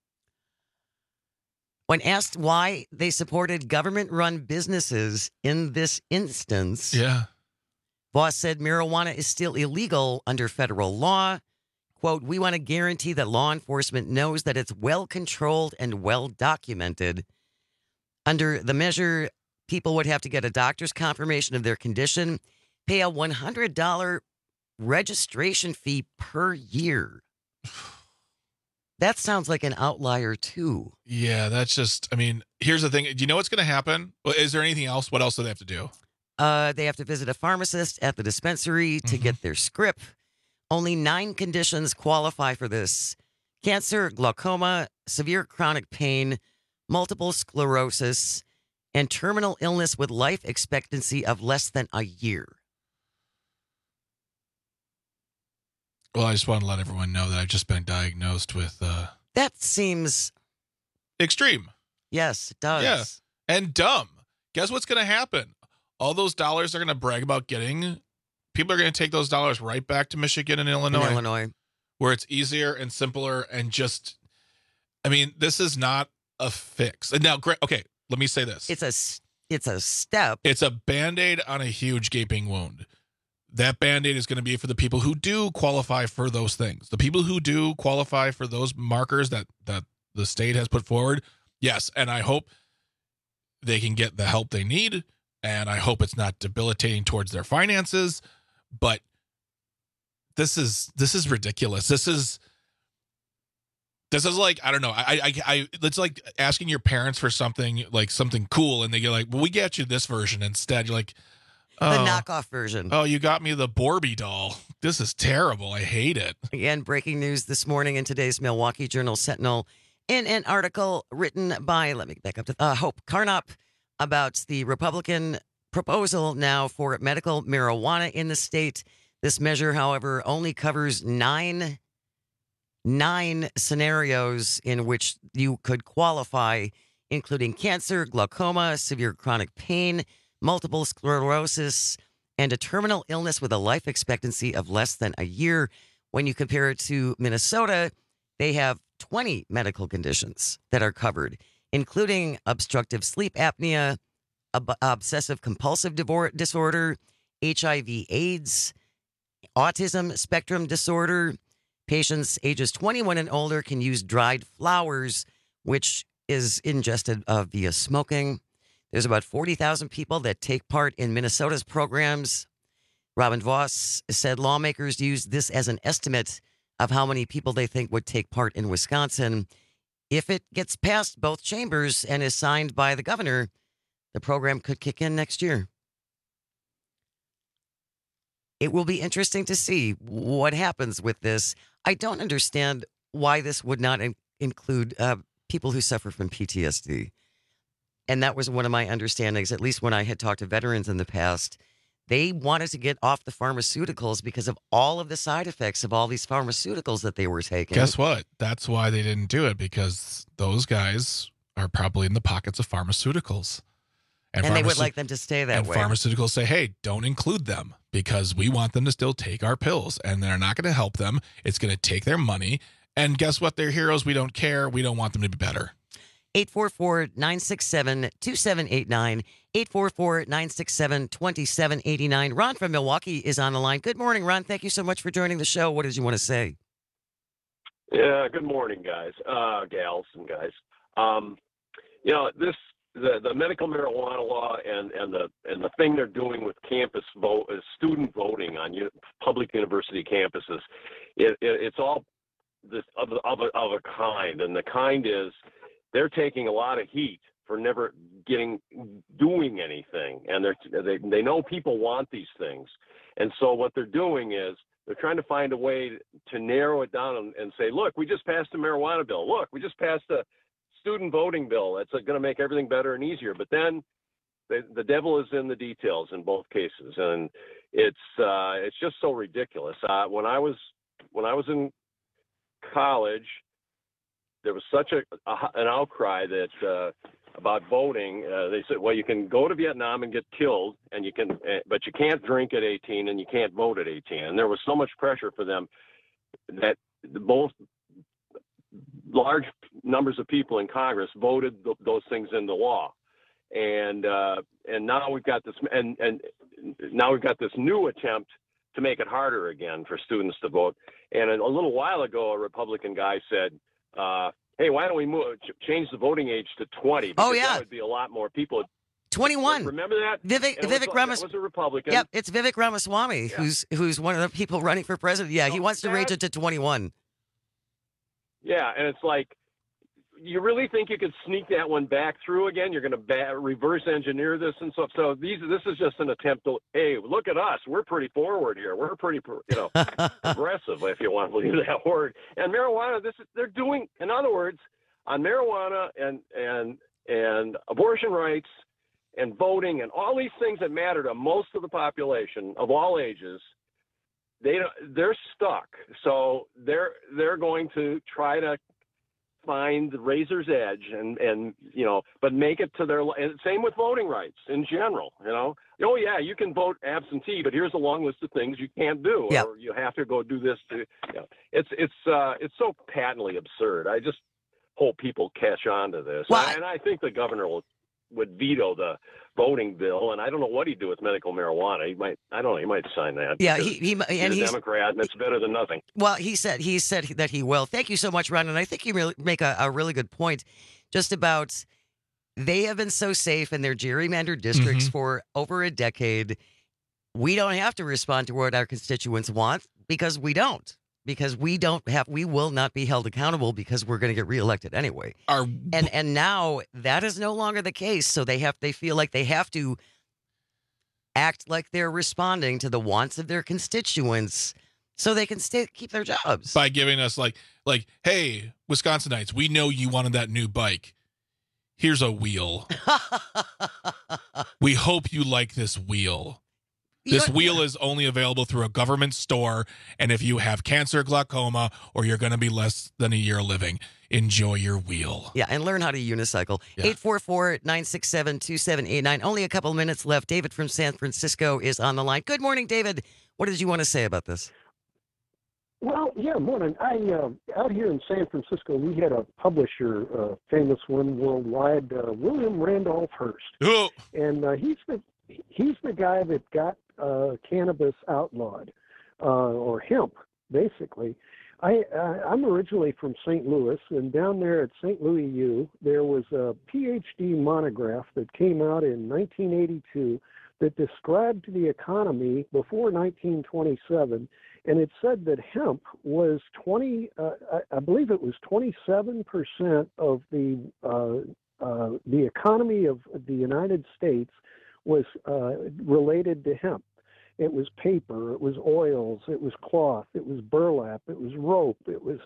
When asked why they supported government-run businesses in this instance, Vos said marijuana is still illegal under federal law. Quote, we want to guarantee that law enforcement knows that it's well controlled and well documented. Under the measure, people would have to get a doctor's confirmation of their condition, pay a $100 registration fee per year. That sounds like an outlier, too. Yeah, that's just, here's the thing. Do you know what's going to happen? Is there anything else? What else do they have to do? They have to visit a pharmacist at the dispensary to get their script. Only 9 conditions qualify for this: cancer, glaucoma, severe chronic pain, multiple sclerosis, and terminal illness with life expectancy of less than a year. Well, I just want to let everyone know that I've just been diagnosed with That seems extreme. Yes, it does. Yeah. And dumb. Guess what's going to happen? All those dollars they're going to brag about getting, people are going to take those dollars right back to Michigan and Illinois. Where it's easier and simpler and just, I mean, this is not a fix. And now, okay, let me say this. It's a step. It's a Band-Aid on a huge gaping wound. That Band-Aid is going to be for the people who do qualify for those things. The people who do qualify for those markers that the state has put forward. Yes. And I hope they can get the help they need. And I hope it's not debilitating towards their finances. But this is ridiculous. This is like, I don't know. It's like asking your parents for something cool. And they get like, well, we get you this version instead. You're like, oh, the knockoff version. Oh, you got me the Barbie doll. This is terrible. I hate it. Again, breaking news this morning in today's Milwaukee Journal Sentinel in an article written by, let me back up to Hope Carnop about the Republican proposal now for medical marijuana in the state. This measure, however, only covers nine scenarios in which you could qualify, including cancer, glaucoma, severe chronic pain, multiple sclerosis, and a terminal illness with a life expectancy of less than a year. When you compare it to Minnesota, they have 20 medical conditions that are covered, including obstructive sleep apnea, obsessive compulsive disorder, HIV/AIDS, autism spectrum disorder. Patients ages 21 and older can use dried flowers, which is ingested via smoking. There's about 40,000 people that take part in Minnesota's programs. Robin Voss said lawmakers used this as an estimate of how many people they think would take part in Wisconsin. If it gets past both chambers and is signed by the governor, the program could kick in next year. It will be interesting to see what happens with this. I don't understand why this would not include people who suffer from PTSD. And that was one of my understandings, at least when I had talked to veterans in the past. They wanted to get off the pharmaceuticals because of all of the side effects of all these pharmaceuticals that they were taking. Guess what? That's why they didn't do it, because those guys are probably in the pockets of pharmaceuticals. And they would like them to stay that way. And pharmaceuticals say, hey, don't include them because we want them to still take our pills. And they're not going to help them. It's going to take their money. And guess what? They're heroes. We don't care. We don't want them to be better. 844-967-2789. 844-967-2789. Ron from Milwaukee is on the line. Good morning, Ron. Thank you so much for joining the show. What did you want to say? Yeah, good morning, guys, gals and guys. The medical marijuana law and the thing they're doing with campus vote, student voting on public university campuses, it's all this of a kind, and the kind is they're taking a lot of heat for never doing anything, and they know people want these things, and so what they're doing is they're trying to find a way to narrow it down and say, look, we just passed a marijuana bill. Look, we just passed a student voting bill. That's going to make everything better and easier. But then the devil is in the details in both cases, and it's just so ridiculous. When I was in college, there was such an outcry that about voting. They said, well, you can go to Vietnam and get killed, and but you can't drink at 18 and you can't vote at 18. And there was so much pressure for them that both large numbers of people in Congress voted those things into law. And now we've got this, and now we've got this new attempt to make it harder again for students to vote. And a little while ago, a Republican guy said, hey, why don't we change the voting age to 20? Because that would be a lot more people. 21. Remember that? Vivek Ramaswamy was a Republican. Yep, it's Vivek Ramaswamy, who's one of the people running for president. Yeah, he wants to raise it to 21. Yeah, and it's like, you really think you could sneak that one back through again? You're going to reverse engineer this and stuff. So this is just an attempt to, hey, look at us. We're pretty forward here. We're pretty, progressive, if you want to believe that word. And marijuana, they're doing, in other words, on marijuana and abortion rights, and voting and all these things that matter to most of the population of all ages, they're stuck. So they're going to try to find the razor's edge and but make it to their, and same with voting rights in general, Oh yeah, you can vote absentee, but here's a long list of things you can't do, or you have to go do this to, it's so patently absurd. I just hope people catch on to this. And I think the governor would veto the voting bill, and I don't know what he'd do with medical marijuana. He might sign that. Yeah, he's a Democrat, and it's better than nothing. Well, he said that he will. Thank you so much, Ron. And I think you make a really good point, just about they have been so safe in their gerrymandered districts for over a decade. We don't have to respond to what our constituents want because we don't. Because we will not be held accountable because we're going to get reelected anyway. And now that is no longer the case. So they feel like they have to act like they're responding to the wants of their constituents so they can keep their jobs. By giving us like, hey, Wisconsinites, we know you wanted that new bike. Here's a wheel. We hope you like this wheel. This wheel is only available through a government store, and if you have cancer, glaucoma, or you're going to be less than a year living, enjoy your wheel. Yeah, and learn how to unicycle. Yeah. 844-967-2789. Only a couple minutes left. David from San Francisco is on the line. Good morning, David. What did you want to say about this? Well, yeah, morning. Out here in San Francisco, we had a publisher, famous one worldwide, William Randolph Hearst. Oh. And he's the guy that got cannabis outlawed, or hemp, basically. I'm originally from St. Louis, and down there at St. Louis U, there was a PhD monograph that came out in 1982 that described the economy before 1927, and it said that hemp was I believe it was 27% of the economy of the United States was related to hemp. It was paper, it was oils, it was cloth, it was burlap, it was rope, it was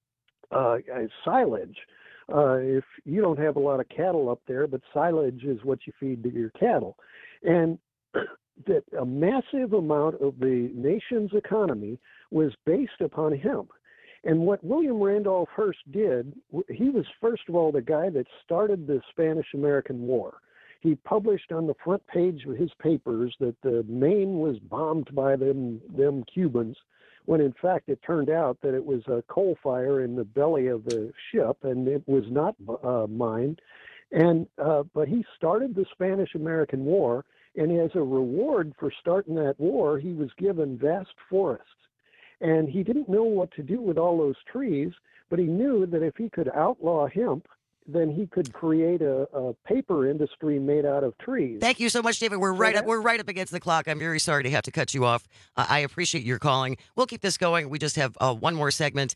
silage. If you don't have a lot of cattle up there, but silage is what you feed to your cattle. And that a massive amount of the nation's economy was based upon hemp. And what William Randolph Hearst did, he was first of all the guy that started the Spanish-American War. He published on the front page of his papers that the Maine was bombed by them Cubans, when in fact it turned out that it was a coal fire in the belly of the ship, and it was not mined. But he started the Spanish-American War, and as a reward for starting that war, he was given vast forests. And he didn't know what to do with all those trees, but he knew that if he could outlaw hemp, then he could create a paper industry made out of trees. Thank you so much, David. We're right up against the clock. I'm very sorry to have to cut you off. I appreciate your calling. We'll keep this going. We just have one more segment.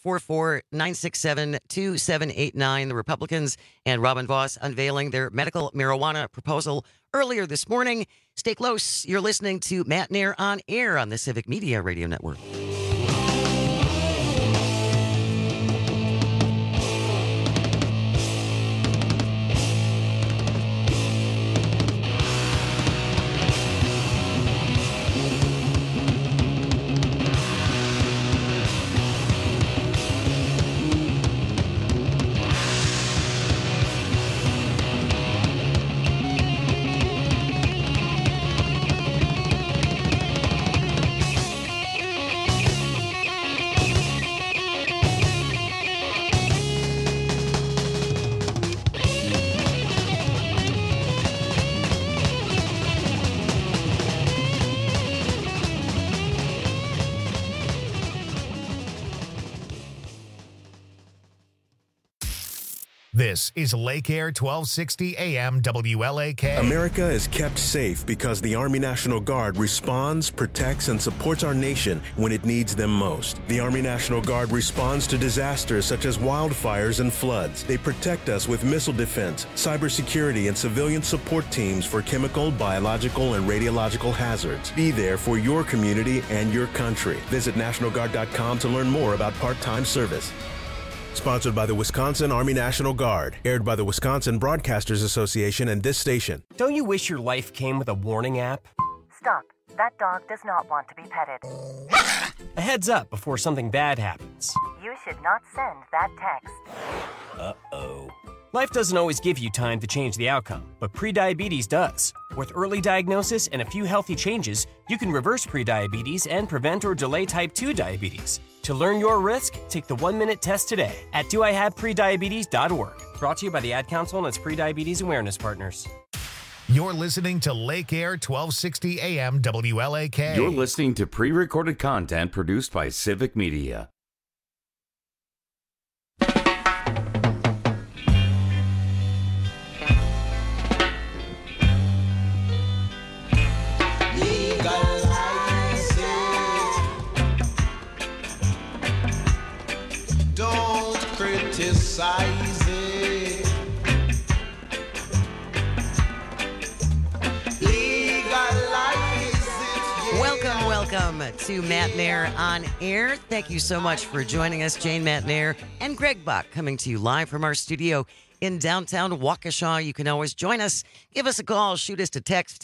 844-967-2789. The Republicans and Robin Vos unveiling their medical marijuana proposal earlier this morning. Stay close. You're listening to Matt Nair on Air on the Civic Media Radio Network. This is Lake Air 1260 AM WLAK. America is kept safe because the Army National Guard responds, protects, and supports our nation when it needs them most. The Army National Guard responds to disasters such as wildfires and floods. They protect us with missile defense, cybersecurity, and civilian support teams for chemical, biological, and radiological hazards. Be there for your community and your country. Visit NationalGuard.com to learn more about part-time service. Sponsored by the Wisconsin Army National Guard. Aired by the Wisconsin Broadcasters Association and this station. Don't you wish your life came with a warning app? Stop. That dog does not want to be petted. A heads up before something bad happens. You should not send that text. Uh-oh. Life doesn't always give you time to change the outcome, but prediabetes does. With early diagnosis and a few healthy changes, you can reverse prediabetes and prevent or delay type 2 diabetes. To learn your risk, take the 1-minute test today at doihaveprediabetes.org. Brought to you by the Ad Council and its prediabetes awareness partners. You're listening to Lake Air 1260 AM WLAK. You're listening to pre-recorded content produced by Civic Media. Don't criticize it. Welcome to Matt Nair on Air. Thank you so much for joining us, Jane Matt Nair and Greg Bach, coming to you live from our studio in downtown Waukesha. You can always join us. Give us a call. Shoot us a text,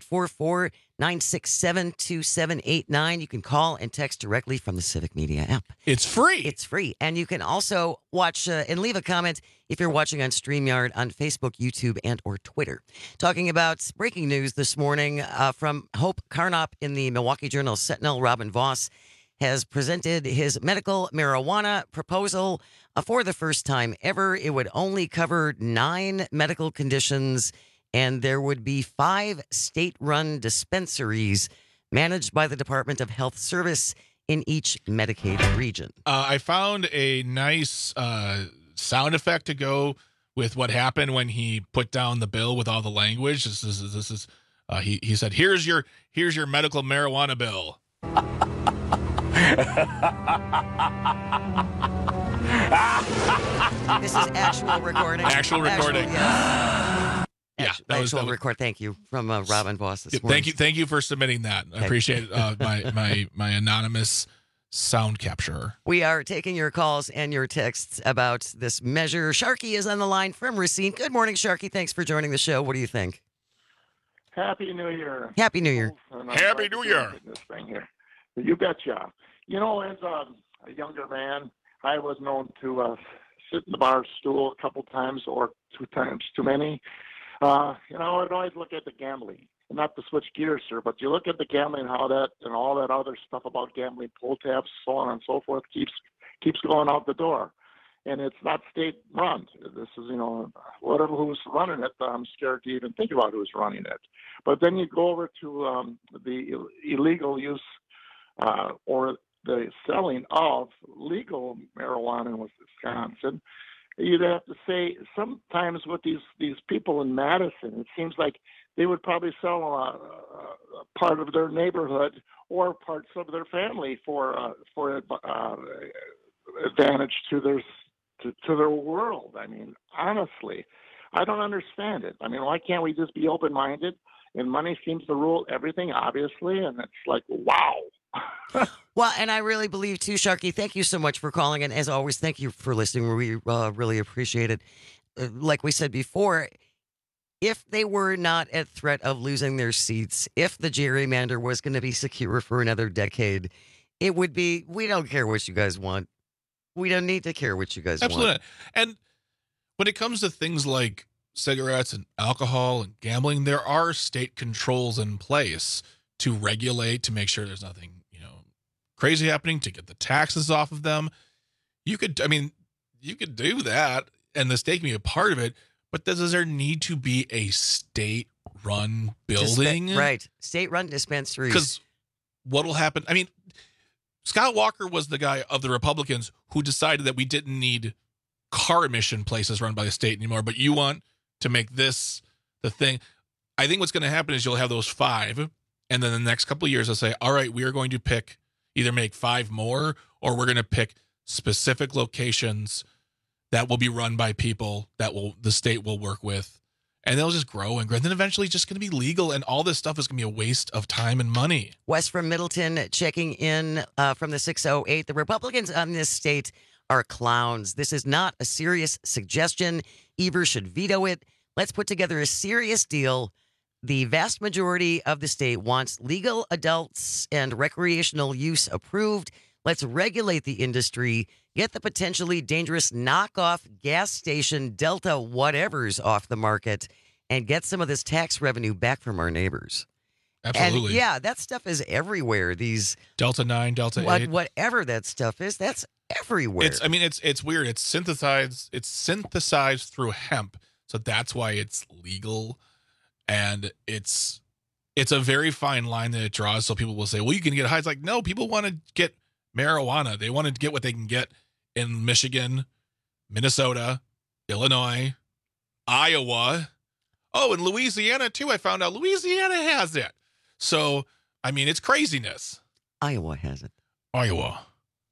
844-967-2789. You can call and text directly from the Civic Media app. It's free. It's free. And you can also watch and leave a comment if you're watching on StreamYard on Facebook, YouTube, and or Twitter. Talking about breaking news this morning from Hope Carnop in the Milwaukee Journal Sentinel. Robin Voss has presented his medical marijuana proposal for the first time ever. It would only cover 9 medical conditions, and there would be 5 state-run dispensaries managed by the Department of Health Service in each Medicaid region. I found a nice sound effect to go with what happened when he put down the bill with all the language. This is he said, "Here's your medical marijuana bill." This is actual recording. Actual recording. Yes. Yeah, actual record. Thank you from Robin Voss this morning. Thank you for submitting that. I appreciate my anonymous sound capturer. We are taking your calls and your texts about this measure. Sharky is on the line from Racine. Good morning, Sharky. Thanks for joining the show. What do you think? Happy New Year. Happy New Year. Happy New Year. This thing here. You betcha. You know, as a younger man, I was known to sit in the bar stool a couple times or 2 times too many. You know, I'd always look at the gambling. Not to switch gears, sir, but you look at the gambling, how that and all that other stuff about gambling, pull tabs, so on and so forth, keeps going out the door. And it's not state run. This is, you know, whatever who's running it, I'm scared to even think about who's running it. But then you go over to the illegal use or the selling of legal marijuana in Wisconsin. You'd have to say sometimes with these people in Madison, it seems like they would probably sell a part of their neighborhood or parts of their family for advantage to their world. I mean, honestly, I don't understand it. I mean, why can't we just be open-minded? And money seems to rule everything, obviously, and it's like, wow. Well, and I really believe too, Sharky, thank you so much for calling. And as always, thank you for listening. We really appreciate it. Like we said before, if they were not at threat of losing their seats, if the gerrymander was going to be secure for another decade, it would be, we don't care what you guys want. We don't need to care what you guys want. Absolutely. And when it comes to things like cigarettes and alcohol and gambling, there are state controls in place to regulate, to make sure there's nothing, crazy happening, to get the taxes off of them. You could do that, and the state can be a part of it, but does there need to be a state-run building? Right. State-run dispensaries. Because what will happen? I mean, Scott Walker was the guy of the Republicans who decided that we didn't need car emission places run by the state anymore, but you want to make this the thing. I think what's going to happen is you'll have those 5, and then the next couple of years they'll say, all right, we are going to either make 5 more, or we're going to pick specific locations that will be run by people that the state will work with, and they'll just grow and grow. And then eventually it's just going to be legal, and all this stuff is going to be a waste of time and money. Wes from Middleton checking in from the 608. The Republicans on this state are clowns. This is not a serious suggestion. Evers should veto it. Let's put together a serious deal. The vast majority of the state wants legal adults and recreational use approved. Let's regulate the industry, get the potentially dangerous knockoff gas station Delta whatevers off the market, and get some of this tax revenue back from our neighbors. Absolutely. And yeah, that stuff is everywhere. These Delta 9, Delta 8. Whatever that stuff is, that's everywhere. It's weird. It's synthesized through hemp. So that's why it's legal. And it's a very fine line that it draws. So people will say, well, you can get high. It's like, no, people want to get marijuana. They want to get what they can get in Michigan, Minnesota, Illinois, Iowa. Oh, and Louisiana, too. I found out Louisiana has it. So, I mean, it's craziness. Iowa has it. Iowa.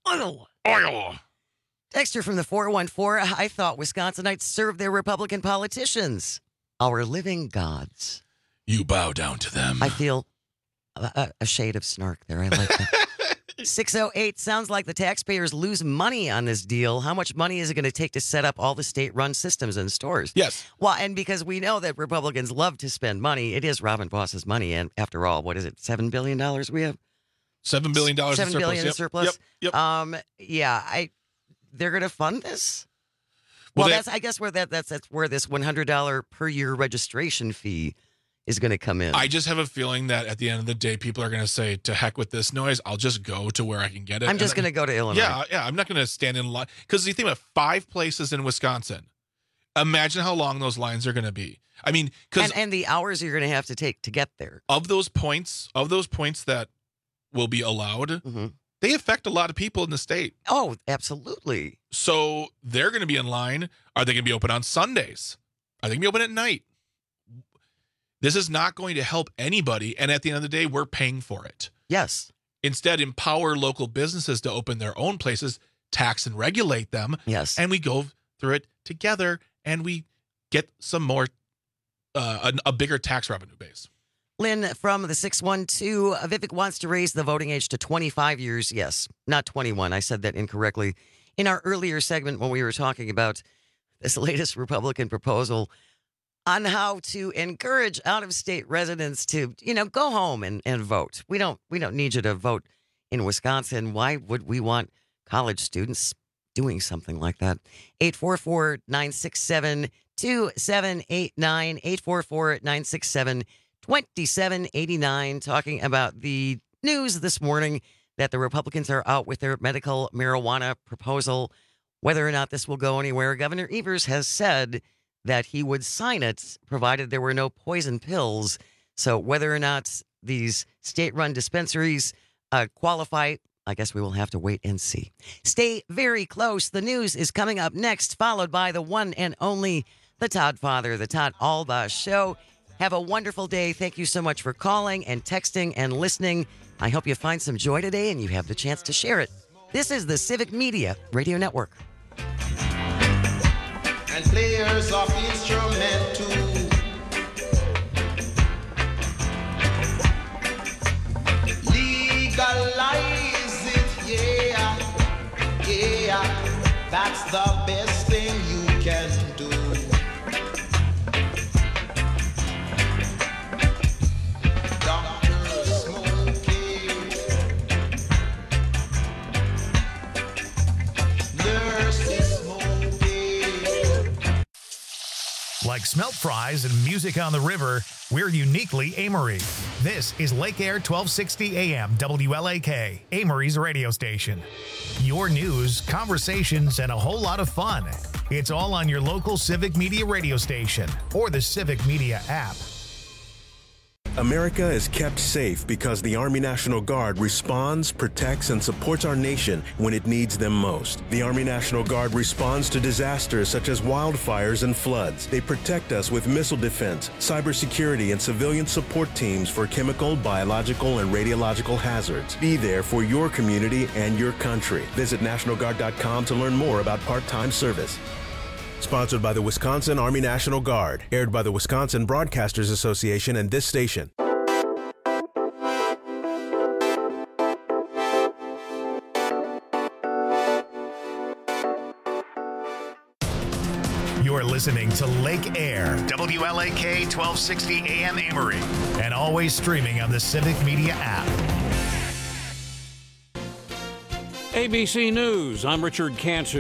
Texter from the 414, I thought Wisconsinites served their Republican politicians. Our living gods. You bow down to them. I feel a shade of snark there. I like that. 608, sounds like the taxpayers lose money on this deal. How much money is it going to take to set up all the state-run systems and stores? Yes. Well, and because we know that Republicans love to spend money, it is Robin Voss's money. And after all, what is it, $7 billion we have? $7 billion in surplus. $7 billion in surplus. Yep. Yeah, they're going to fund this? Well, that's where that's where this $100 per year registration fee is going to come in. I just have a feeling that at the end of the day, people are going to say, to heck with this noise. I'll just go to where I can get it. I'm just going to go to Illinois. Yeah. I'm not going to stand in line. Because you think about 5 places in Wisconsin. Imagine how long those lines are going to be. I mean, and the hours you're going to have to take to get there. Of those points that will be allowed, they affect a lot of people in the state. Oh, absolutely. So they're going to be in line. Are they going to be open on Sundays? Are they going to be open at night? This is not going to help anybody. And at the end of the day, we're paying for it. Yes. Instead, empower local businesses to open their own places, tax and regulate them. Yes. And we go through it together and we get some more, a bigger tax revenue base. Lynn from the 612, Vivek wants to raise the voting age to 25 years. Yes, not 21. I said that incorrectly. In our earlier segment when we were talking about this latest Republican proposal on how to encourage out-of-state residents to, go home and vote. We don't need you to vote in Wisconsin. Why would we want college students doing something like that? 844-967-2789, 844-967-2789, talking about the news this morning that the Republicans are out with their medical marijuana proposal. Whether or not this will go anywhere, Governor Evers has said that he would sign it provided there were no poison pills. So whether or not these state-run dispensaries qualify, I guess we will have to wait and see. Stay very close. The news is coming up next, followed by the one and only The Todd Father, The Todd Alba Show. Have a wonderful day. Thank you so much for calling and texting and listening. I hope you find some joy today and you have the chance to share it. This is the Civic Media Radio Network. And players of instrument too. Legalize it, yeah. That's the best thing you can do. Dr. Smokey, Nurses Smokey. Like smelt fries and music on the river, we're uniquely Amory. This is Lake Air 1260 AM WLAK, Amory's radio station. Your news, conversations, and a whole lot of fun. It's all on your local Civic Media radio station or the Civic Media app. America is kept safe because the Army National Guard responds, protects, and supports our nation when it needs them most. The Army National Guard responds to disasters such as wildfires and floods. They protect us with missile defense, cybersecurity, and civilian support teams for chemical, biological, and radiological hazards. Be there for your community and your country. Visit NationalGuard.com to learn more about part-time service. Sponsored by the Wisconsin Army National Guard. Aired by the Wisconsin Broadcasters Association and this station. listening to Lake Air, WLAK 1260 AM Amory, and always streaming on the Civic Media app. ABC News, I'm Richard Cantu.